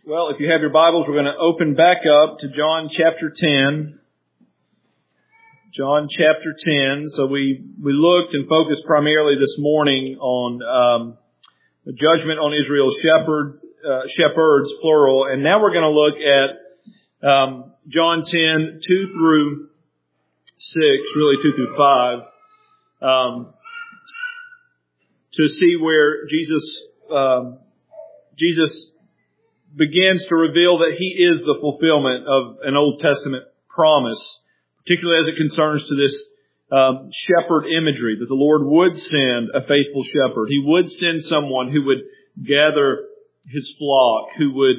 Well, if you have your Bibles, we're going to open back up to John chapter 10. John chapter 10. So we looked and focused primarily this morning on the judgment on Israel's shepherds, plural. And now we're going to look at John 10, 2 through 6, really 2 through 5, to see where Jesus begins to reveal that He is the fulfillment of an Old Testament promise, particularly as it concerns to this shepherd imagery, that the Lord would send a faithful shepherd. He would send someone who would gather His flock, who would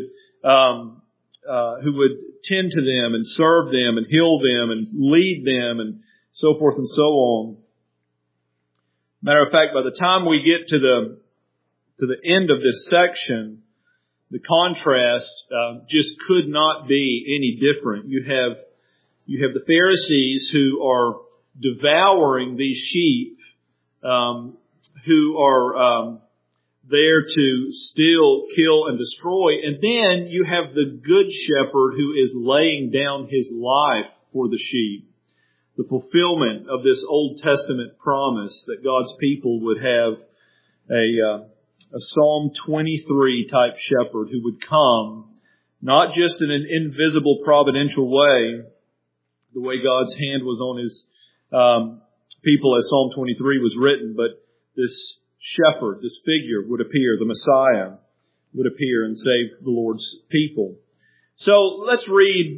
tend to them and serve them and heal them and lead them and so forth and so on. Matter of fact, by the time we get to the end of this section, the contrast just could not be any different. You have the Pharisees who are devouring these sheep, who are there to steal, kill, and destroy. And then you have the good shepherd who is laying down his life for the sheep. The fulfillment of this Old Testament promise that God's people would have a Psalm 23 type shepherd who would come, not just in an invisible providential way, the way God's hand was on His people as Psalm 23 was written, but this shepherd, this figure would appear, the Messiah would appear and save the Lord's people. So let's read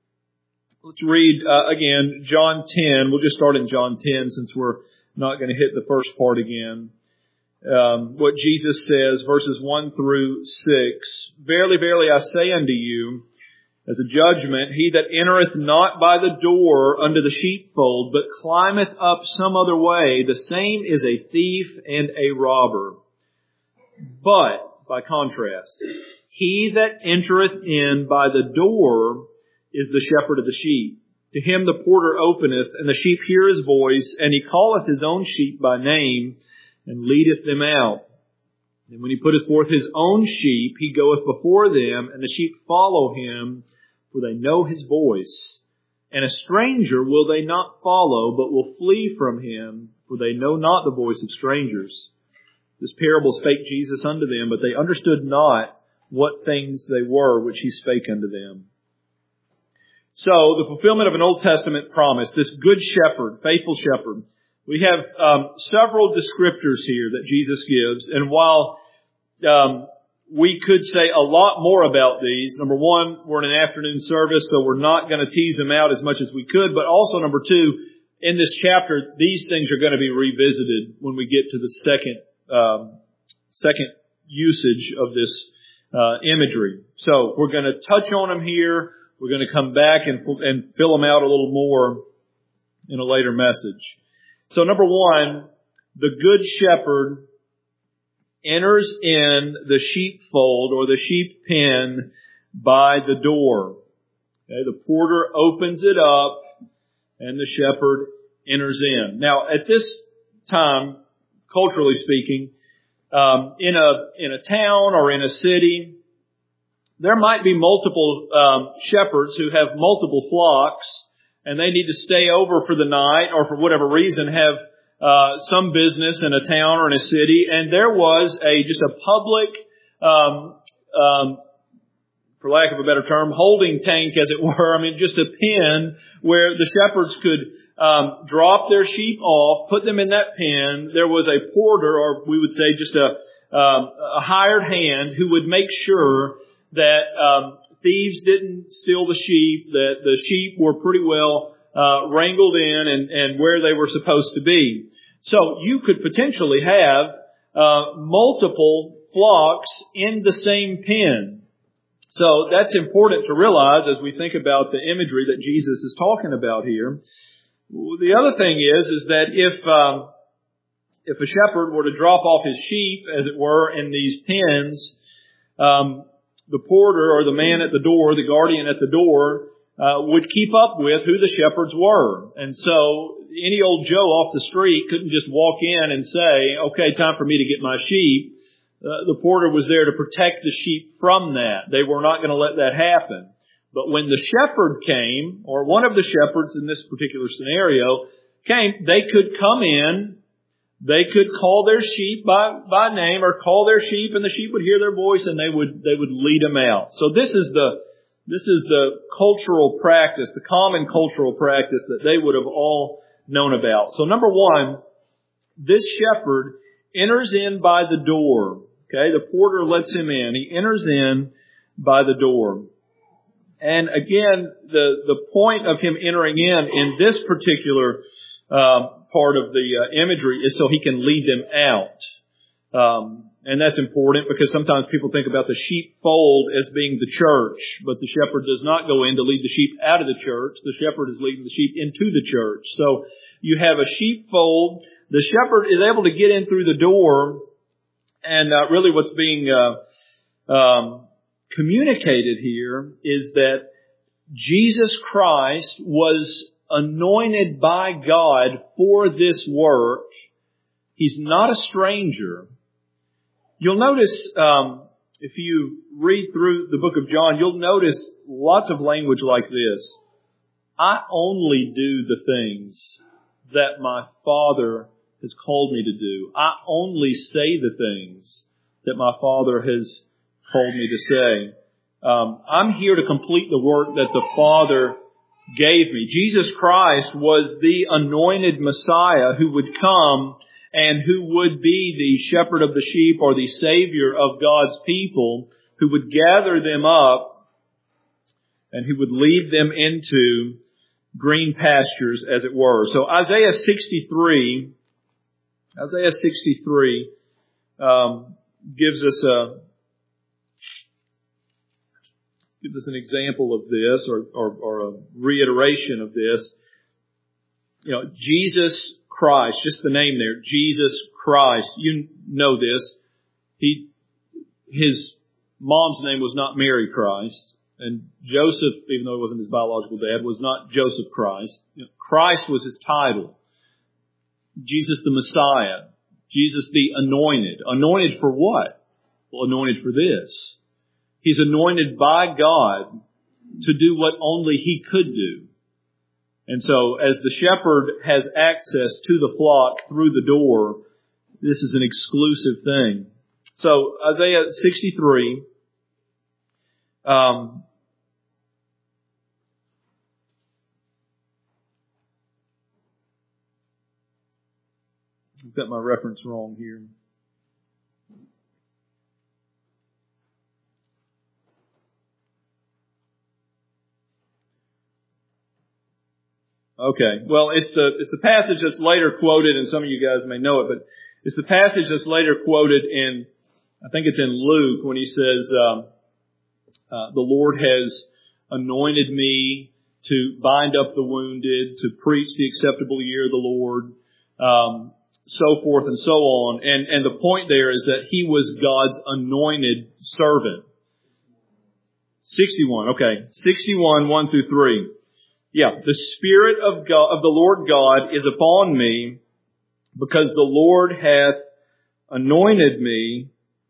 again John 10. We'll just start in John 10 since we're not going to hit the first part again. What Jesus says, verses 1 through 6. Verily, verily, I say unto you, as a judgment, he that entereth not by the door unto the sheepfold, but climbeth up some other way, the same is a thief and a robber. But, by contrast, he that entereth in by the door is the shepherd of the sheep. To him the porter openeth, and the sheep hear his voice, and he calleth his own sheep by name, and leadeth them out. And when he putteth forth his own sheep, he goeth before them, and the sheep follow him, for they know his voice. And a stranger will they not follow, but will flee from him, for they know not the voice of strangers. This parable spake Jesus unto them, but they understood not what things they were which He spake unto them. So, the fulfillment of an Old Testament promise, this good shepherd, faithful shepherd. We have several descriptors here that Jesus gives, and while we could say a lot more about these, number one, we're in an afternoon service, so we're not going to tease them out as much as we could, but also number two, in this chapter, these things are going to be revisited when we get to the second usage of this imagery. So, we're going to touch on them here. We're going to come back and fill them out a little more in a later message. So number one, the good shepherd enters in the sheepfold or the sheep pen by the door. Okay, the porter opens it up and the shepherd enters in. Now at this time, culturally speaking, in a town or in a city, there might be multiple shepherds who have multiple flocks, and they need to stay over for the night or for whatever reason have some business in a town or in a city. And there was just a public, for lack of a better term, holding tank, as it were. I mean, just a pen where the shepherds could drop their sheep off, put them in that pen. There was a porter, or we would say just a hired hand, who would make sure that thieves didn't steal the sheep, that the sheep were pretty well wrangled in and where they were supposed to be. So you could potentially have multiple flocks in the same pen. So that's important to realize as we think about the imagery that Jesus is talking about here. The other thing is that if a shepherd were to drop off his sheep, as it were, in these pens, the porter or the man at the door, the guardian at the door, would keep up with who the shepherds were. And so any old Joe off the street couldn't just walk in and say, okay, time for me to get my sheep. The porter was there to protect the sheep from that. They were not going to let that happen. But when the shepherd came, or one of the shepherds in this particular scenario came, they could come in, they could call their sheep by name, or call their sheep, and the sheep would hear their voice, and they would lead them out. So this is the cultural practice, the common cultural practice that they would have all known about. So number one, this shepherd enters in by the door. Okay, the porter lets him in. He enters in by the door. And again, the point of him entering in this particular part of the imagery is so he can lead them out. And that's important because sometimes people think about the sheepfold as being the church, but the shepherd does not go in to lead the sheep out of the church. The shepherd is leading the sheep into the church. So you have a sheepfold. The shepherd is able to get in through the door, and really what's being communicated here is that Jesus Christ was anointed by God for this work. He's not a stranger. You'll notice, if you read through the book of John, you'll notice lots of language like this. I only do the things that my Father has called me to do. I only say the things that my Father has called me to say. I'm here to complete the work that the Father gave me. Jesus Christ was the anointed Messiah who would come and who would be the shepherd of the sheep or the Savior of God's people, who would gather them up and who would lead them into green pastures, as it were. So Isaiah 63 gives us an example of this, or a reiteration of this. You know, Jesus Christ, just the name there, Jesus Christ. You know this. His mom's name was not Mary Christ, and Joseph, even though he wasn't his biological dad, was not Joseph Christ. You know, Christ was his title. Jesus the Messiah. Jesus the Anointed. Anointed for what? Well, anointed for this. He's anointed by God to do what only He could do. And so, as the shepherd has access to the flock through the door, this is an exclusive thing. So, Isaiah 63, I've got my reference wrong here. Okay, well, it's the passage that's later quoted, and some of you guys may know it, but it's the passage that's later quoted in, I think it's in Luke, when he says, the Lord has anointed me to bind up the wounded, to preach the acceptable year of the Lord, so forth and so on. And the point there is that he was God's anointed servant. 61, 1 through 3. Yeah, the Spirit of God, of the Lord God is upon me, because the Lord hath anointed me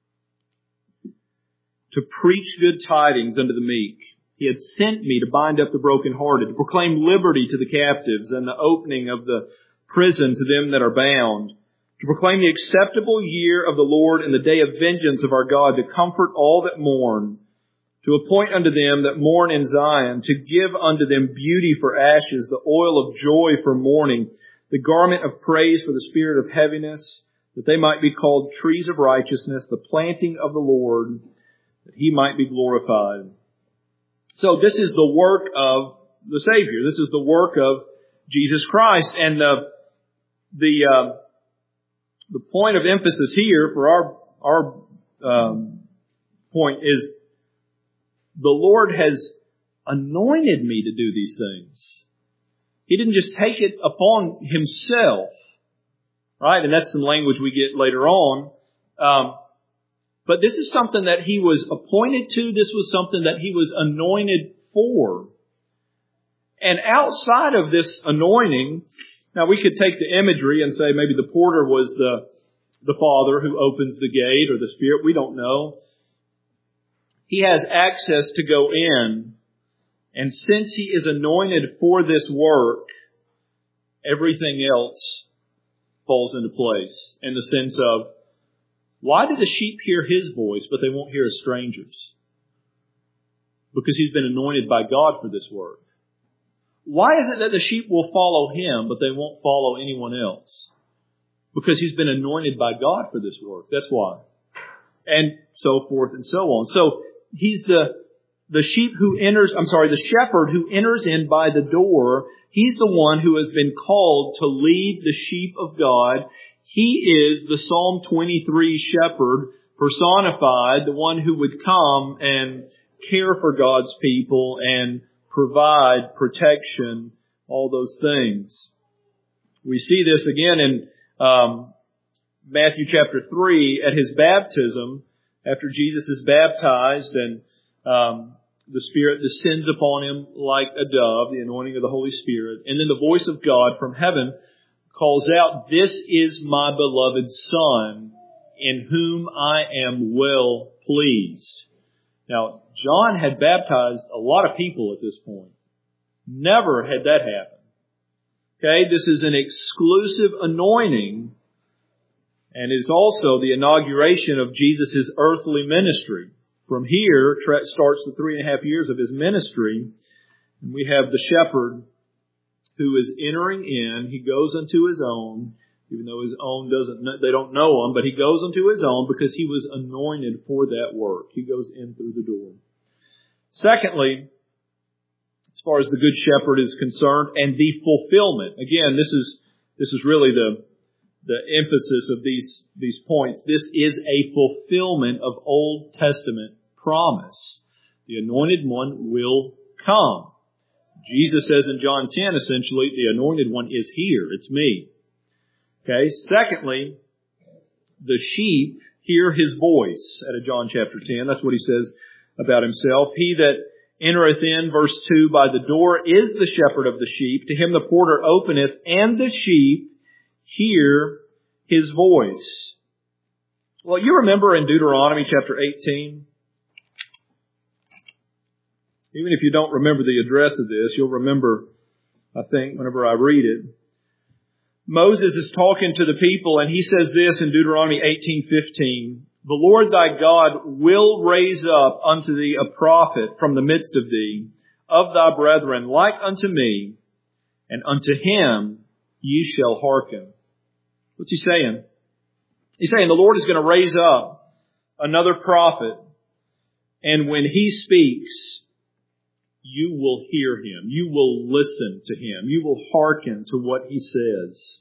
to preach good tidings unto the meek. He had sent me to bind up the brokenhearted, to proclaim liberty to the captives, and the opening of the prison to them that are bound, to proclaim the acceptable year of the Lord and the day of vengeance of our God, to comfort all that mourn, to appoint unto them that mourn in Zion, to give unto them beauty for ashes, the oil of joy for mourning, the garment of praise for the spirit of heaviness, that they might be called trees of righteousness, the planting of the Lord, that He might be glorified. So this is the work of the Savior. This is the work of Jesus Christ. And the point of emphasis here for our point is, the Lord has anointed me to do these things. He didn't just take it upon Himself, right? And that's some language we get later on. But this is something that He was appointed to. This was something that He was anointed for. And outside of this anointing, now we could take the imagery and say maybe the porter was the Father who opens the gate or the Spirit. We don't know. He has access to go in. And since He is anointed for this work, everything else falls into place in the sense of, why do the sheep hear His voice, but they won't hear a stranger's? Because He's been anointed by God for this work. Why is it that the sheep will follow Him, but they won't follow anyone else? Because He's been anointed by God for this work. That's why. And so forth and so on. So He's the shepherd who enters in by the door. He's the one who has been called to lead the sheep of God. He is the Psalm 23 shepherd personified, the one who would come and care for God's people and provide protection, all those things. We see this again in Matthew chapter 3 at His baptism, after Jesus is baptized and the Spirit descends upon Him like a dove, the anointing of the Holy Spirit. And then the voice of God from heaven calls out, "This is my beloved Son, in whom I am well pleased." Now, John had baptized a lot of people at this point. Never had that happened. Okay, this is an exclusive anointing, and is also the inauguration of Jesus' earthly ministry. From here starts the 3.5 years of His ministry, and we have the shepherd who is entering in. He goes unto His own, even though His own they don't know Him, but He goes unto His own because He was anointed for that work. He goes in through the door. Secondly, as far as the Good Shepherd is concerned, and the fulfillment. Again, this is really the emphasis of these points. This is a fulfillment of Old Testament promise. The Anointed One will come. Jesus says in John 10, essentially, the Anointed One is here. It's me. Okay. Secondly, the sheep hear His voice out of John chapter 10. That's what He says about Himself. He that entereth in, verse 2, by the door is the shepherd of the sheep. To him the porter openeth, and the sheep hear His voice. Well, you remember in Deuteronomy chapter 18, even if you don't remember the address of this, you'll remember, I think, whenever I read it. Moses is talking to the people, and he says this in Deuteronomy 18:15, "The Lord thy God will raise up unto thee a prophet from the midst of thee, of thy brethren, like unto me, and unto him ye shall hearken." What's he saying? He's saying the Lord is going to raise up another prophet, and when He speaks, you will hear Him. You will listen to Him. You will hearken to what He says.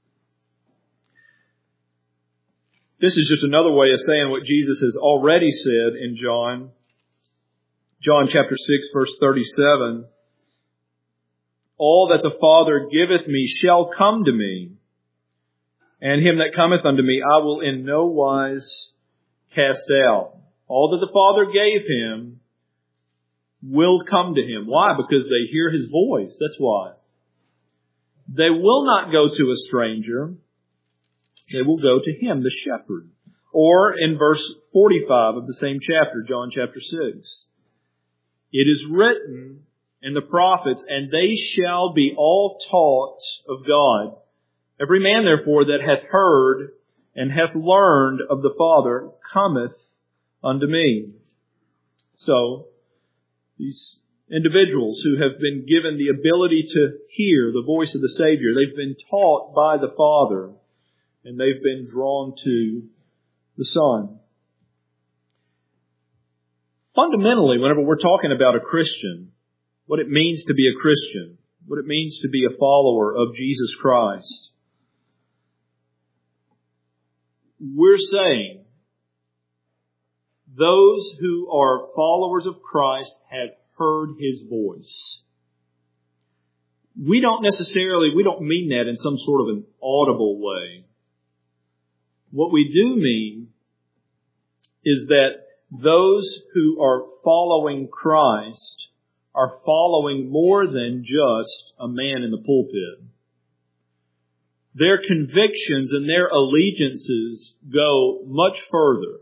This is just another way of saying what Jesus has already said in John chapter 6, verse 37. "All that the Father giveth me shall come to me, and him that cometh unto me I will in no wise cast out." All that the Father gave Him will come to Him. Why? Because they hear His voice. That's why. They will not go to a stranger. They will go to Him, the shepherd. Or in verse 45 of the same chapter, John chapter 6, "It is written in the prophets, and they shall be all taught of God. Every man therefore that hath heard and hath learned of the Father cometh unto me." So, these individuals who have been given the ability to hear the voice of the Savior, they've been taught by the Father, and they've been drawn to the Son. Fundamentally, whenever we're talking about a Christian, what it means to be a Christian, what it means to be a follower of Jesus Christ, we're saying those who are followers of Christ have heard His voice. We don't mean that in some sort of an audible way. What we do mean is that those who are following Christ are following more than just a man in the pulpit. their convictions and their allegiances go much further.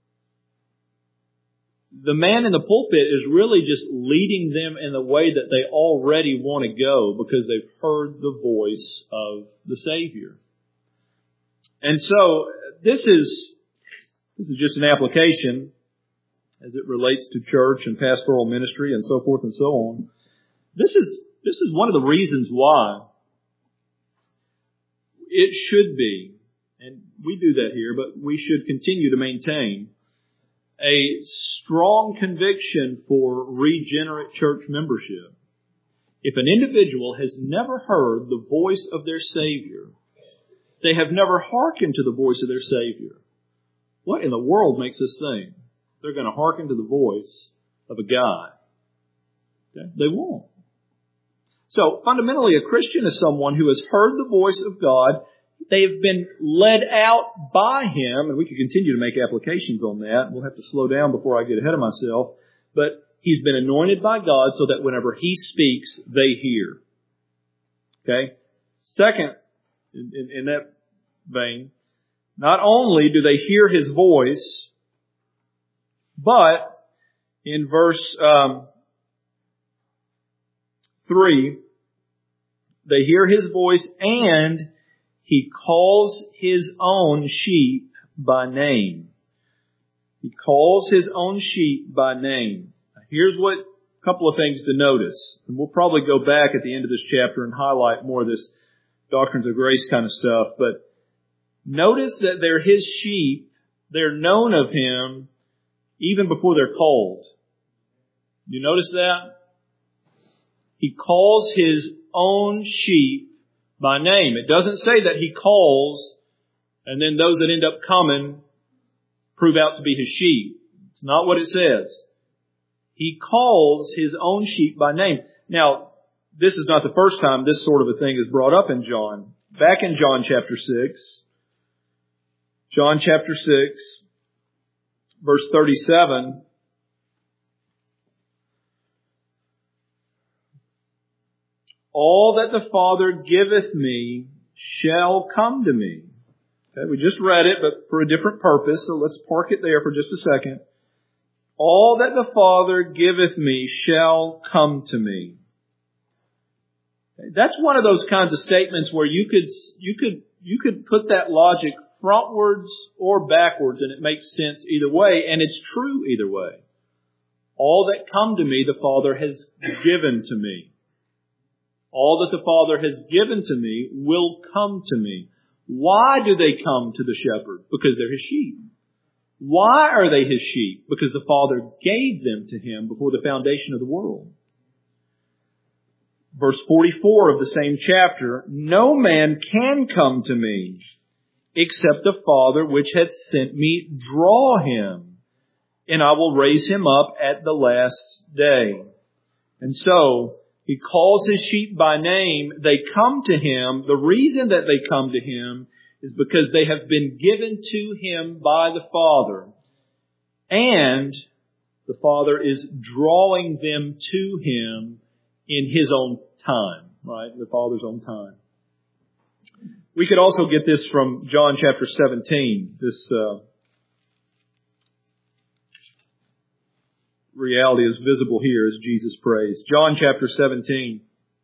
The man in the pulpit is really just leading them in the way that they already want to go because they've heard the voice of the Savior. And so this is just an application as it relates to church and pastoral ministry and so forth and so on. This is one of the reasons why it should be, and we do that here, but we should continue to maintain a strong conviction for regenerate church membership. If an individual has never heard the voice of their Savior, they have never hearkened to the voice of their Savior, what in the world makes us think they're going to hearken to the voice of a guy? Okay? They won't. So fundamentally, a Christian is someone who has heard the voice of God. They have been led out by Him, and we can continue to make applications on that. We'll have to slow down before I get ahead of myself. But He's been anointed by God so that whenever He speaks, they hear. Okay? Second, in that vein, not only do they hear His voice, but in verse 3, they hear His voice and He calls His own sheep by name. He calls His own sheep by name. Now, here's what a couple of things to notice. And we'll probably go back at the end of this chapter and highlight more of this doctrines of grace kind of stuff. But notice that they're His sheep. They're known of Him even before they're called. You notice that? He calls His own sheep by name. It doesn't say that He calls and then those that end up coming prove out to be His sheep. It's not what it says. He calls His own sheep by name. Now, this is not the first time this sort of a thing is brought up in John. Back in John chapter 6, verse 37, all that the Father giveth me shall come to me. Okay, we just read it, but for a different purpose, so let's park it there for just a second. All that the Father giveth me shall come to me. Okay, that's one of those kinds of statements where you could put that logic frontwards or backwards and it makes sense either way, and it's true either way. All that come to me the Father has given to me. All that the Father has given to me will come to me. Why do they come to the shepherd? Because they're His sheep. Why are they His sheep? Because the Father gave them to Him before the foundation of the world. Verse 44 of the same chapter, no man can come to me except the Father which hath sent me draw him, and I will raise him up at the last day. And so, He calls His sheep by name. They come to Him. The reason that they come to Him is because they have been given to Him by the Father. And the Father is drawing them to Him in His own time, right? The Father's own time. We could also get this from John chapter 17. This reality is visible here as Jesus prays. John chapter 17.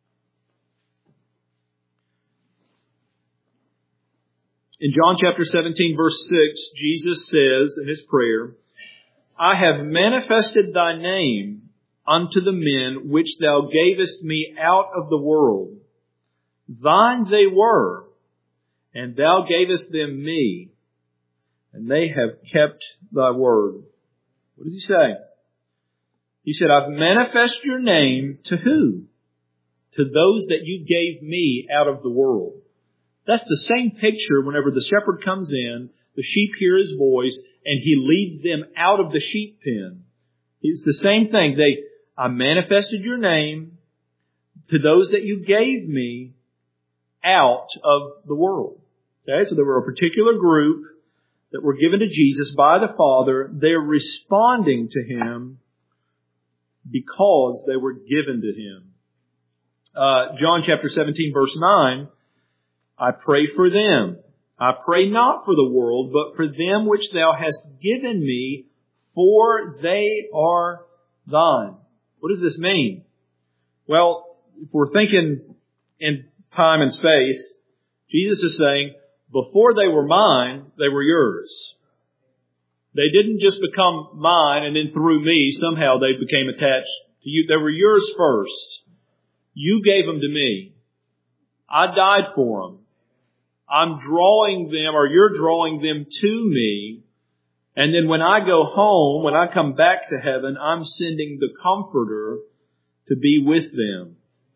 In John chapter 17 verse 6, Jesus says in His prayer, I have manifested Thy name unto the men which Thou gavest me out of the world. Thine they were, and Thou gavest them me, and they have kept Thy word. What does He say? He said, I've manifested Your name to who? To those that You gave me out of the world. That's the same picture whenever the shepherd comes in, the sheep hear His voice, and He leads them out of the sheep pen. It's the same thing. I manifested Your name to those that You gave me out of the world. Okay, so there were a particular group that were given to Jesus by the Father. They're responding to Him because they were given to Him. John chapter 17 verse 9, I pray for them. I pray not for the world, but for them which thou hast given me, for they are thine. What does this mean? Well, if we're thinking in time and space, Jesus is saying, before they were mine, they were yours. They didn't just become mine and then through me, somehow they became attached to you. They were yours first. You gave them to me. I died for them. I'm drawing them, or you're drawing them to me. And then when I go home, when I come back to heaven, I'm sending the Comforter to be with them.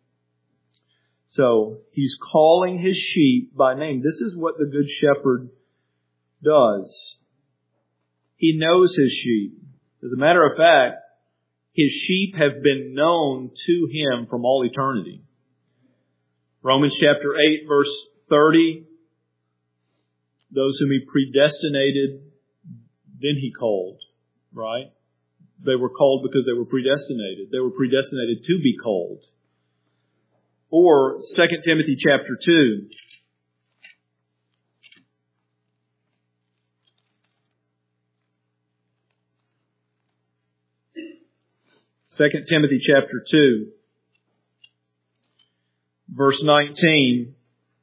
So He's calling His sheep by name. This is what the Good Shepherd does. He knows His sheep. As a matter of fact, His sheep have been known to Him from all eternity. Romans chapter 8, verse 30. Those whom He predestinated, then He called. Right? They were called because they were predestinated. They were predestinated to be called. Or 2 Timothy chapter 2. 2 Timothy chapter 2, verse 19.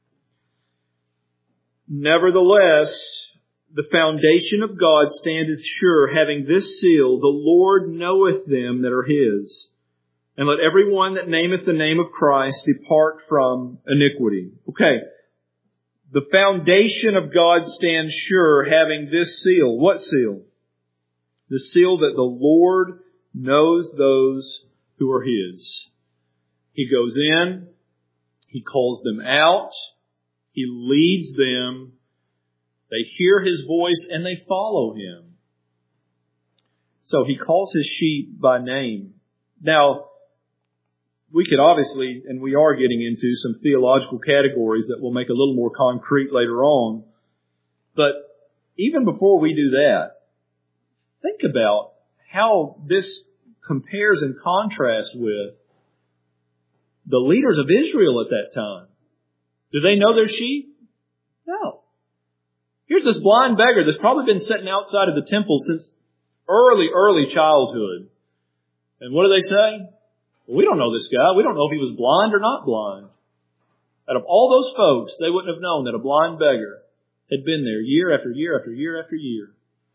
Nevertheless, the foundation of God standeth sure, having this seal, the Lord knoweth them that are His. And let every one that nameth the name of Christ depart from iniquity. Okay. The foundation of God stands sure, having this seal. What seal? The seal that the Lord knows those who are His. He goes in, He calls them out, He leads them, they hear His voice, and they follow Him. So He calls His sheep by name. Now, we could obviously, and we are getting into some theological categories that we'll make a little more concrete later on. But even before we do that, think about how this compares and contrasts with the leaders of Israel at that time. Do they know their sheep? No. Here's this blind beggar that's probably been sitting outside of the temple since early childhood. And what do they say? Well, we don't know this guy. We don't know if he was blind or not blind. Out of all those folks, they wouldn't have known that a blind beggar had been there year after year after year after year.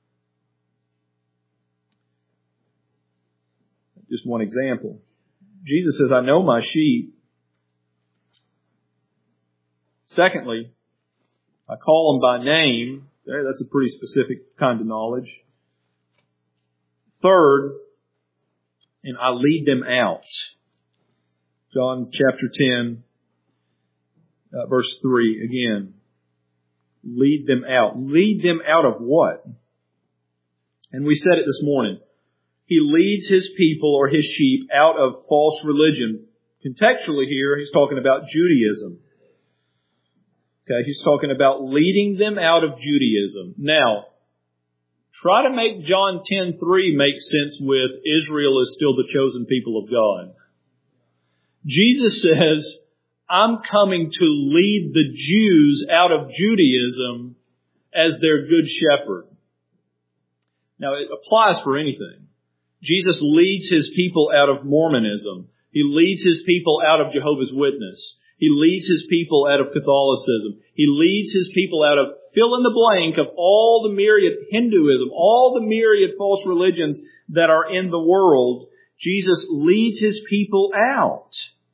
Just one example. Jesus says, I know my sheep. Secondly, I call them by name. That's a pretty specific kind of knowledge. Third, and I lead them out. John chapter 10, verse 3 again. Lead them out. Lead them out of what? And we said it this morning. He leads His people or His sheep out of false religion. Contextually here, He's talking about Judaism. Okay, He's talking about leading them out of Judaism. Now, try to make John 10:3 make sense with Israel is still the chosen people of God. Jesus says, I'm coming to lead the Jews out of Judaism as their good shepherd. Now, it applies for anything. Jesus leads His people out of Mormonism. He leads His people out of Jehovah's Witness. He leads His people out of Catholicism. He leads His people out of fill in the blank of all the myriad Hinduism, all the myriad false religions that are in the world. Jesus leads His people out.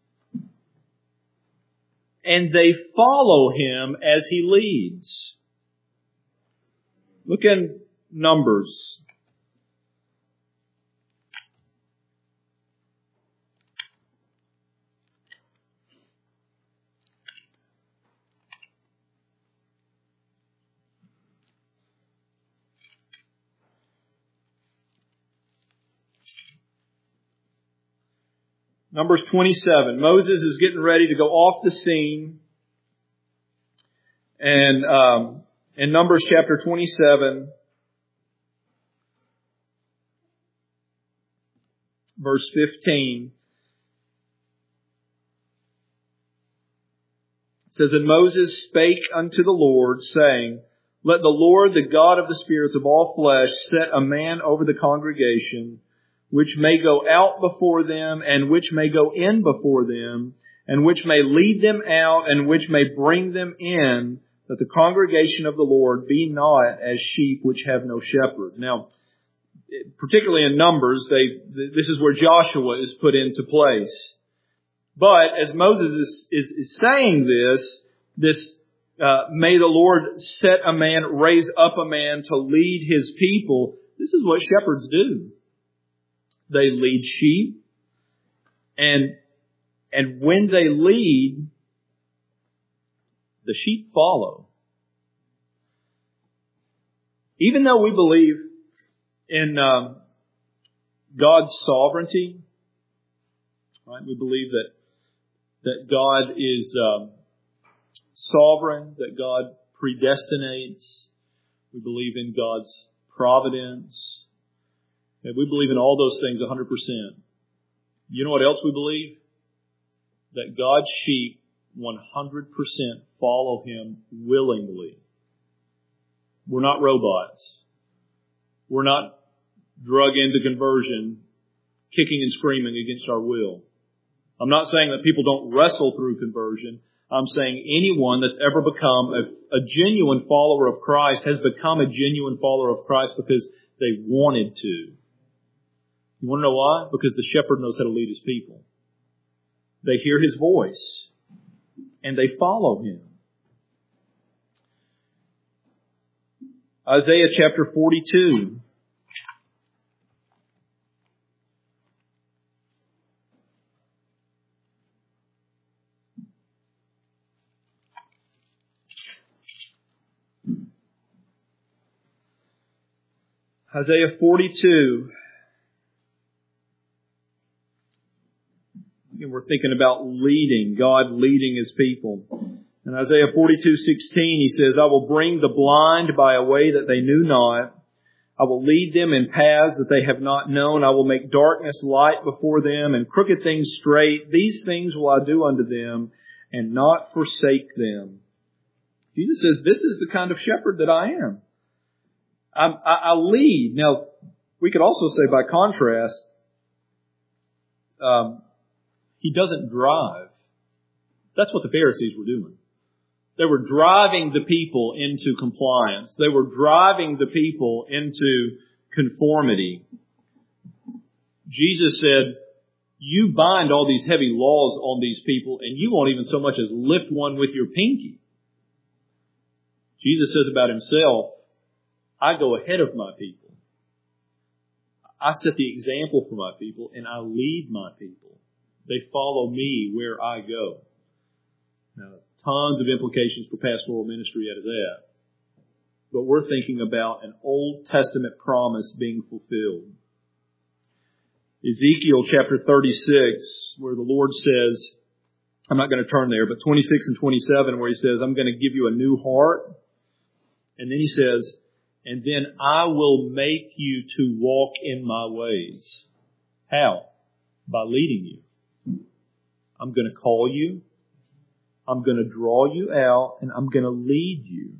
And they follow Him as He leads. Look in Numbers. Numbers 27. Moses is getting ready to go off the scene. And in Numbers chapter 27, verse 15, it says, And Moses spake unto the Lord, saying, Let the Lord, the God of the spirits of all flesh, set a man over the congregation, which may go out before them, and which may go in before them, and which may lead them out, and which may bring them in, that the congregation of the Lord be not as sheep which have no shepherd. Now, particularly in Numbers, this is where Joshua is put into place. But as Moses is saying this may the Lord set a man, raise up a man to lead His people, this is what shepherds do. They lead sheep, and when they lead, the sheep follow. Even though we believe in God's sovereignty, right? We believe that God is sovereign, that God predestinates. We believe in God's providence. And we believe in all those things 100%. You know what else we believe? That God's sheep 100% follow Him willingly. We're not robots. We're not drug into conversion, kicking and screaming against our will. I'm not saying that people don't wrestle through conversion. I'm saying anyone that's ever become a genuine follower of Christ has become a genuine follower of Christ because they wanted to. You want to know why? Because the shepherd knows how to lead his people. They hear his voice and they follow him. Isaiah chapter 42. Isaiah 42. Again, we're thinking about leading, God leading His people. In Isaiah 42:16, He says, I will bring the blind by a way that they knew not. I will lead them in paths that they have not known. I will make darkness light before them and crooked things straight. These things will I do unto them and not forsake them. Jesus says, this is the kind of shepherd that I am. I lead. Now, we could also say by contrast, He doesn't drive. That's what the Pharisees were doing. They were driving the people into compliance. They were driving the people into conformity. Jesus said, you bind all these heavy laws on these people and you won't even so much as lift one with your pinky. Jesus says about Himself, I go ahead of my people. I set the example for my people and I lead my people. They follow me where I go. Now, tons of implications for pastoral ministry out of that. But we're thinking about an Old Testament promise being fulfilled. Ezekiel chapter 36, where the Lord says, I'm not going to turn there, but 26 and 27, where He says, I'm going to give you a new heart. And then He says, and then I will make you to walk in my ways. How? By leading you. I'm going to call you. I'm going to draw you out and I'm going to lead you.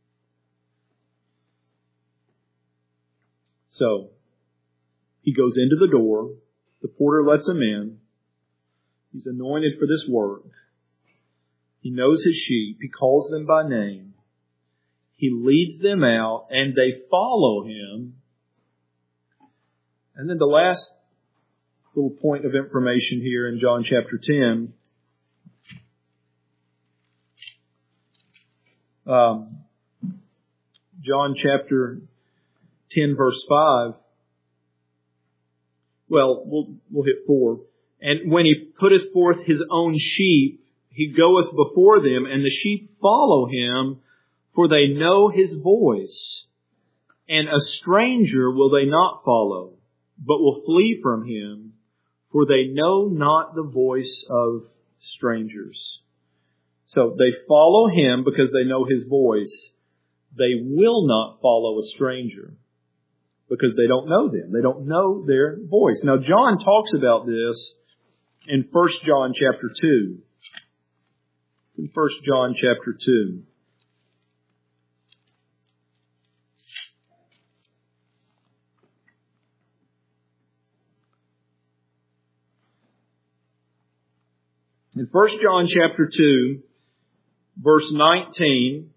So, He goes into the door. The porter lets Him in. He's anointed for this work. He knows His sheep. He calls them by name. He leads them out and they follow Him. And then the last little point of information here in John chapter 10. John chapter 10 verse 5. Well, we'll hit 4. And when He putteth forth His own sheep, He goeth before them, and the sheep follow Him, for they know His voice. And a stranger will they not follow, but will flee from him, for they know not the voice of strangers. So they follow Him because they know His voice. They will not follow a stranger because they don't know them. They don't know their voice. Now, John talks about this in 1 John chapter 2. In 1 John chapter 2. In 1 John chapter 2, verse 19,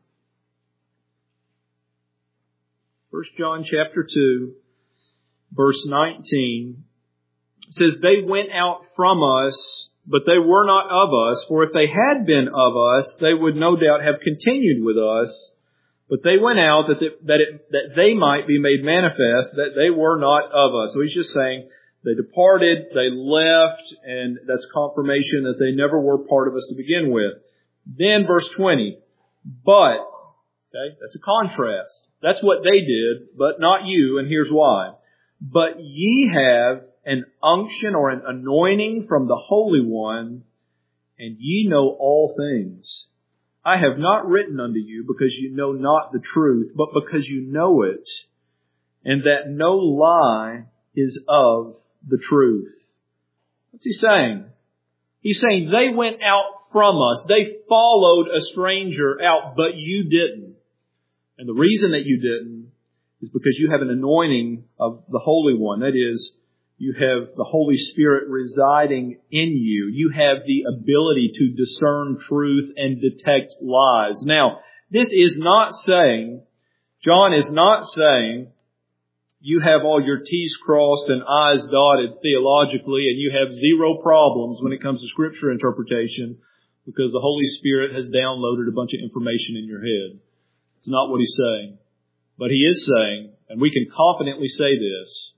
1 John chapter 2, verse 19, says, "They went out from us, but they were not of us. For if they had been of us, they would no doubt have continued with us. But they went out that they might be made manifest that they were not of us." So he's just saying, they departed, they left, and that's confirmation that they never were part of us to begin with. Then verse 20, "But," okay, that's a contrast. That's what they did, but not you, and here's why. "But ye have an unction," or an anointing, "from the Holy One, and ye know all things. I have not written unto you because you know not the truth, but because you know it, and that no lie is of the truth." What's he saying? He's saying they went out from us. They followed a stranger out, but you didn't. And the reason that you didn't is because you have an anointing of the Holy One. That is, you have the Holy Spirit residing in you. You have the ability to discern truth and detect lies. Now, this is not saying, John is not saying, you have all your T's crossed and I's dotted theologically, and you have zero problems when it comes to Scripture interpretation because the Holy Spirit has downloaded a bunch of information in your head. It's not what he's saying. But he is saying, and we can confidently say this,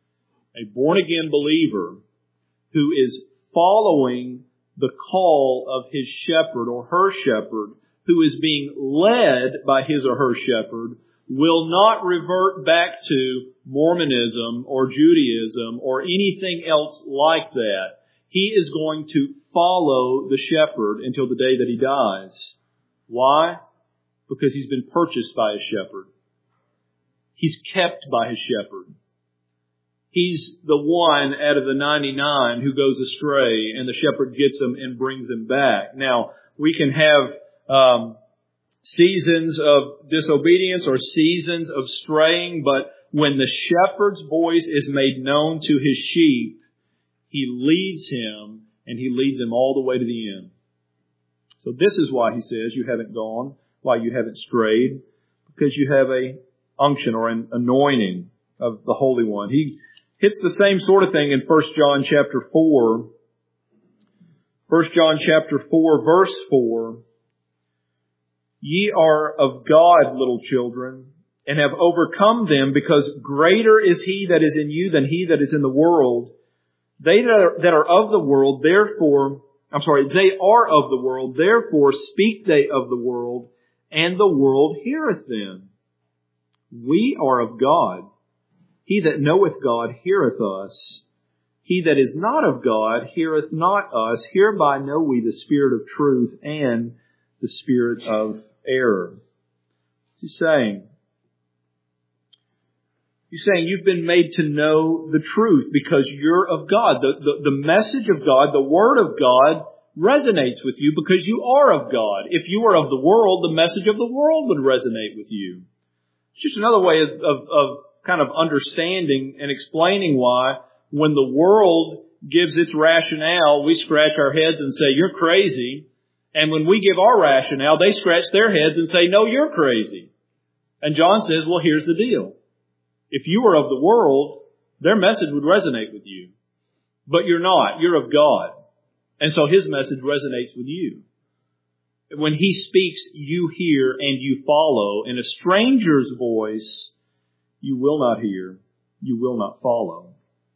a born-again believer who is following the call of his shepherd or her shepherd, who is being led by his or her shepherd, will not revert back to Mormonism or Judaism or anything else like that. He is going to follow the shepherd until the day that he dies. Why? Because he's been purchased by his shepherd. He's kept by his shepherd. He's the one out of the 99 who goes astray, and the shepherd gets him and brings him back. Now, we can have seasons of disobedience or seasons of straying, but when the shepherd's voice is made known to his sheep, he leads him, and he leads him all the way to the end. So this is why he says you haven't gone, why you haven't strayed, because you have a unction or an anointing of the Holy One. He hits the same sort of thing in 1 John chapter 4. 1 John chapter 4, verse 4. "Ye are of God, little children, and have overcome them, because greater is He that is in you than he that is in the world. They that are of the world, therefore, they are of the world, therefore speak they of the world, and the world heareth them. We are of God. He that knoweth God heareth us. He that is not of God heareth not us. Hereby know we the spirit of truth and the spirit of error." He's saying you've been made to know the truth because you're of God. The message of God, the Word of God, resonates with you because you are of God. If you were of the world, the message of the world would resonate with you. It's just another way of kind of understanding and explaining why when the world gives its rationale, we scratch our heads and say, "You're crazy." And when we give our rationale, they scratch their heads and say, "No, you're crazy." And John says, well, here's the deal. If you were of the world, their message would resonate with you. But you're not. You're of God. And so His message resonates with you. When He speaks, you hear and you follow. In a stranger's voice, you will not hear. You will not follow.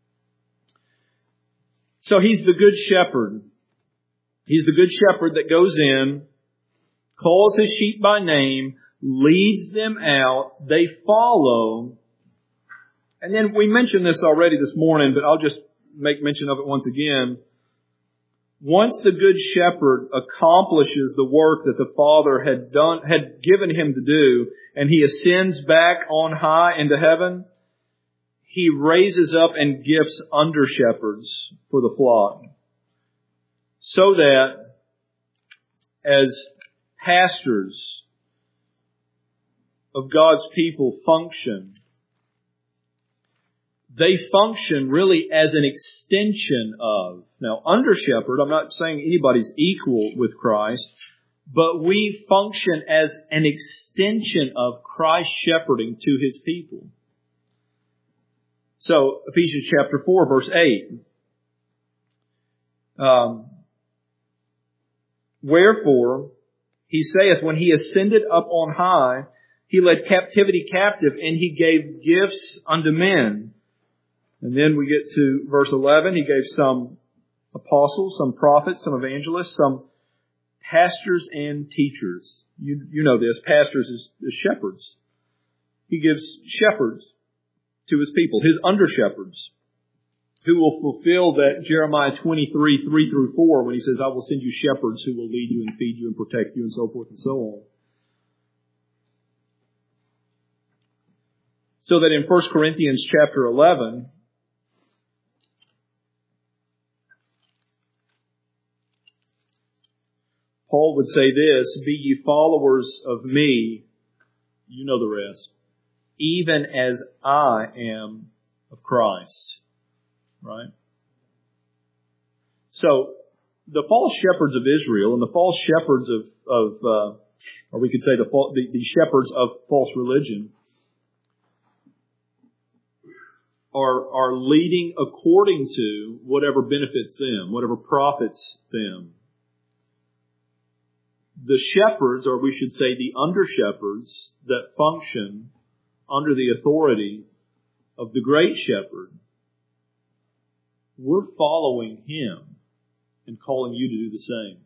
So He's the good shepherd. He's the good shepherd that goes in, calls His sheep by name, leads them out, they follow. And then we mentioned this already this morning, but I'll just make mention of it once again. Once the good shepherd accomplishes the work that the Father had given him to do, and he ascends back on high into heaven, he raises up and gifts under shepherds for the flock. So that as pastors of God's people function, they function really as an extension of. Now, under shepherd, I'm not saying anybody's equal with Christ, but we function as an extension of Christ's shepherding to His people. So, Ephesians chapter 4, verse 8. Wherefore, He saith, when He ascended up on high, He led captivity captive, and He gave gifts unto men. And then we get to verse 11. He gave some apostles, some prophets, some evangelists, some pastors and teachers. You know this. Pastors is shepherds. He gives shepherds to His people, His under-shepherds, who will fulfill that Jeremiah 23, 3 through 4, when He says, I will send you shepherds who will lead you and feed you and protect you and so forth and so on. So that in 1 Corinthians chapter 11, Paul would say this, be ye followers of me, you know the rest, even as I am of Christ. Right? So, the false shepherds of Israel and the false shepherds or we could say the shepherds of false religion are leading according to whatever benefits them, whatever profits them. The shepherds, or we should say the under-shepherds that function under the authority of the great shepherd, we're following Him and calling you to do the same.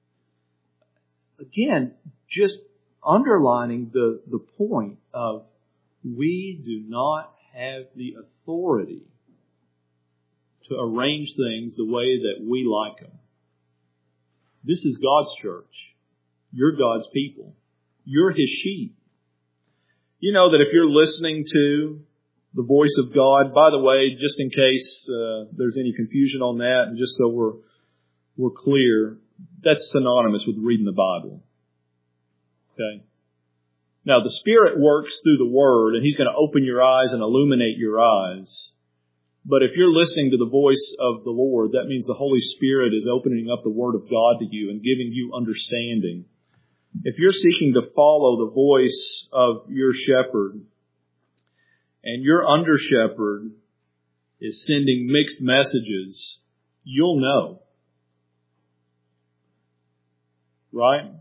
Again, just underlining the point of we do not have the authority to arrange things the way that we like them. This is God's church. You're God's people. You're His sheep. You know that if you're listening to the voice of God, by the way, just in case there's any confusion on that, and just so we're clear, that's synonymous with reading the Bible. Okay? Now, the Spirit works through the Word, and He's going to open your eyes and illuminate your eyes. But if you're listening to the voice of the Lord, that means the Holy Spirit is opening up the Word of God to you and giving you understanding. If you're seeking to follow the voice of your shepherd, and your under-shepherd is sending mixed messages, you'll know. Right?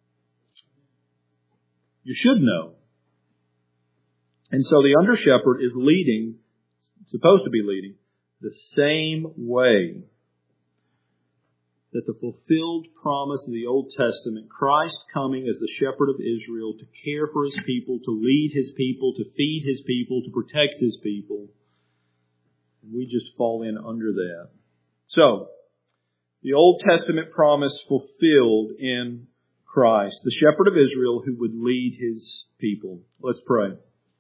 You should know. And so the under-shepherd is leading, supposed to be leading, the same way that the fulfilled promise of the Old Testament, Christ coming as the shepherd of Israel to care for His people, to lead His people, to feed His people, to protect His people. We just fall in under that. So, the Old Testament promise fulfilled in Christ, the shepherd of Israel who would lead His people. Let's pray.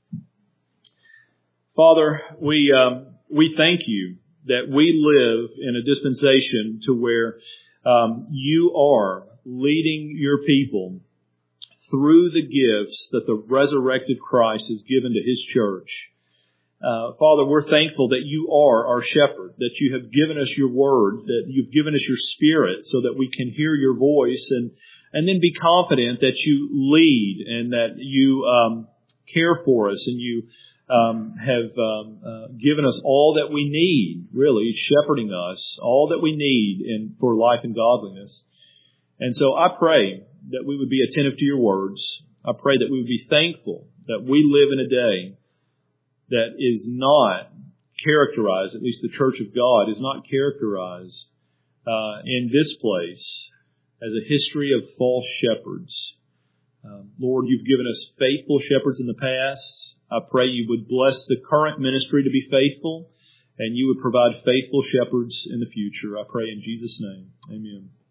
Father, we thank You that we live in a dispensation to where You are leading Your people through the gifts that the resurrected Christ has given to His church. Father, we're thankful that You are our shepherd, that You have given us Your word, that You've given us Your Spirit so that we can hear Your voice and then be confident that You lead and that You care for us and You have given us all that we need, really, shepherding us, all that we need for life and godliness. And so I pray that we would be attentive to Your words. I pray that we would be thankful that we live in a day that is not characterized, at least the Church of God is not characterized in this place as a history of false shepherds. Lord, You've given us faithful shepherds in the past. I pray You would bless the current ministry to be faithful, and You would provide faithful shepherds in the future. I pray in Jesus' name. Amen.